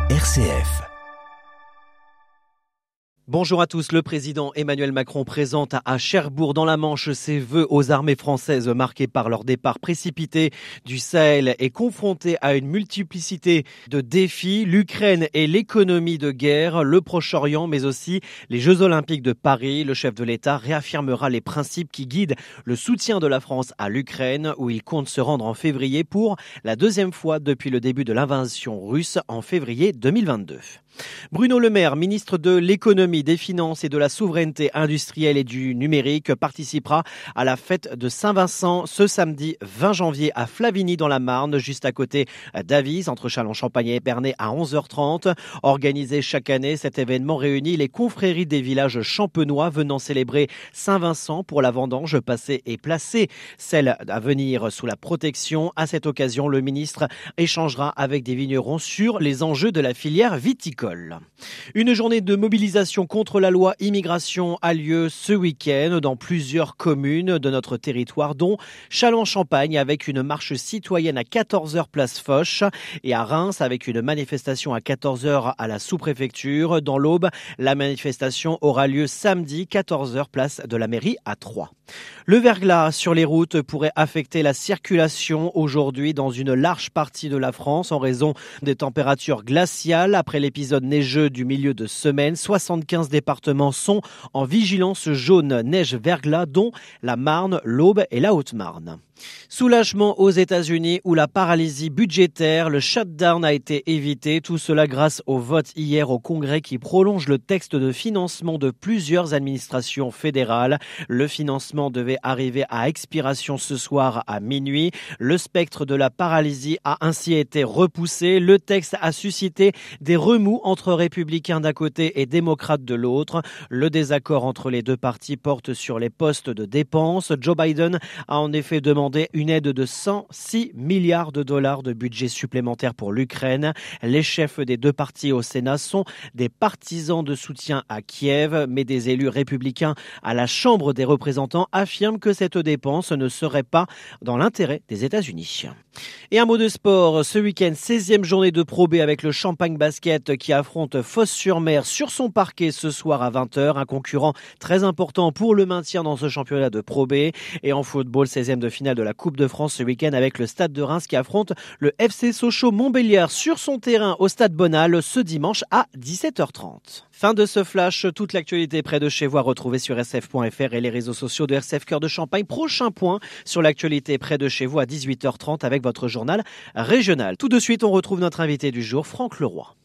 RCF. Bonjour à tous. Le président Emmanuel Macron présente à Cherbourg dans la Manche ses vœux aux armées françaises marquées par leur départ précipité du Sahel et confrontées à une multiplicité de défis. L'Ukraine et l'économie de guerre, le Proche-Orient mais aussi les Jeux Olympiques de Paris. Le chef de l'État réaffirmera les principes qui guident le soutien de la France à l'Ukraine où il compte se rendre en février pour la deuxième fois depuis le début de l'invasion russe en février 2022. Bruno Le Maire, ministre de l'économie, des finances et de la souveraineté industrielle et du numérique, participera à la fête de Saint-Vincent ce samedi 20 janvier à Flavigny dans la Marne, juste à côté d'Avis, entre Châlons-Champagne et Épernay à 11h30. Organisé chaque année, cet événement réunit les confréries des villages champenois venant célébrer Saint-Vincent pour la vendange passée et placée, celle à venir sous la protection. À cette occasion, le ministre échangera avec des vignerons sur les enjeux de la filière viticole. Une journée de mobilisation contre la loi immigration a lieu ce week-end dans plusieurs communes de notre territoire, dont Châlons-Champagne avec une marche citoyenne à 14h place Foch et à Reims avec une manifestation à 14h à la sous-préfecture. Dans l'Aube, la manifestation aura lieu samedi 14h place de la mairie à Troyes. Le verglas sur les routes pourrait affecter la circulation aujourd'hui dans une large partie de la France en raison des températures glaciales après l'épisode neigeux du milieu de semaine. 75 départements sont en vigilance jaune neige-verglas, dont la Marne, l'Aube et la Haute-Marne. Soulagement aux États-Unis où la paralysie budgétaire, le shutdown a été évité. Tout cela grâce au vote hier au Congrès qui prolonge le texte de financement de plusieurs administrations fédérales. Le financement devait arriver à expiration ce soir à minuit. Le spectre de la paralysie a ainsi été repoussé. Le texte a suscité des remous entre républicains d'un côté et démocrates de l'autre. Le désaccord entre les deux partis porte sur les postes de dépenses. Joe Biden a en effet demandé une aide de 106 milliards de dollars de budget supplémentaire pour l'Ukraine. Les chefs des deux partis au Sénat sont des partisans de soutien à Kiev, mais des élus républicains à la Chambre des représentants affirment que cette dépense ne serait pas dans l'intérêt des États-Unis. Et un mot de sport, ce week-end, 16e journée de Pro B avec le Champagne Basket qui affronte Fos-sur-Mer sur son parquet ce soir à 20h. Un concurrent très important pour le maintien dans ce championnat de Pro B. Et en football, 16e de finale de la Coupe de France ce week-end avec le Stade de Reims qui affronte le FC Sochaux-Montbéliard sur son terrain au Stade Bonal ce dimanche à 17h30. Fin de ce flash, toute l'actualité près de chez vous à retrouver sur rcf.fr et les réseaux sociaux de RCF Cœur de Champagne. Prochain point sur l'actualité près de chez vous à 18h30 avec votre journal régional. Tout de suite, on retrouve notre invité du jour, Franck Leroy.